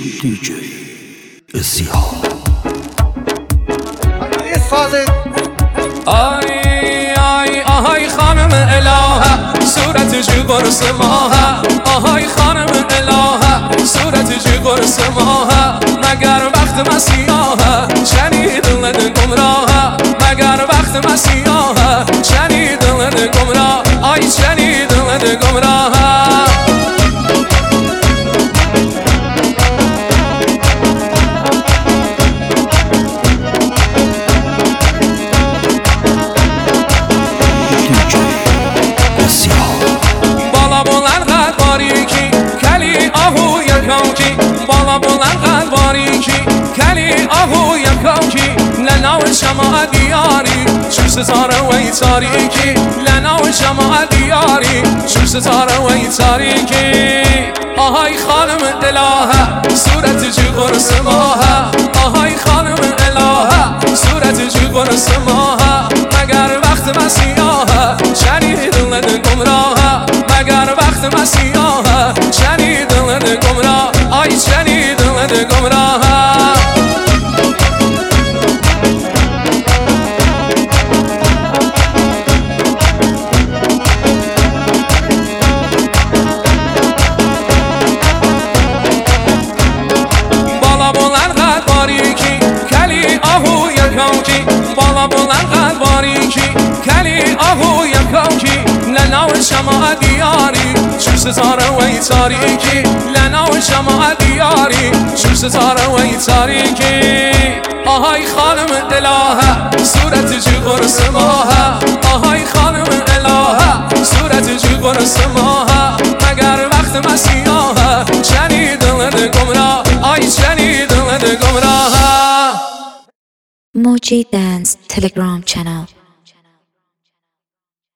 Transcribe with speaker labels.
Speaker 1: DJ سیاه
Speaker 2: آهای خانم الهه صورت جو قرص ماهه آهای خانم الهه صورت جو قرص ماهه مگر وقت مسیحه شنید دل گمراهه مگر وقت مسیحه شنید دل گمراه آی شنید دل گمراهه بالا بلند باریکی کلی آهو یکاکی لناو شما دیاری شو ستاره وی تاریکی لناو شما دیاری شو ستاره وی تاریکی آهای خانم الهه صورت جو قرص ماهه آهای خانم الهه صورت جو قرص ماهه مگر وقت مسیحه شنید دل گمراهه مگر وقت مسیحه شنید دل گمراه آی شنید دل گمراهه بالا بلند قد باریکی کلی آهو یکاکی بالا بلند قد باریکی کلی آهو یکاکی لناو شما دیاری شو ستاره وی تاریکی لناو شما دیاری شو ستاره وی تاریکی آهای خانم الهه صورت جو قرص ماهه آهای خانم الهه صورت جو قرص ماهه مگر وقت مسیحه شنید دل گمراه آی شنید دل گمراهه
Speaker 3: Moji Dance Telegram channel.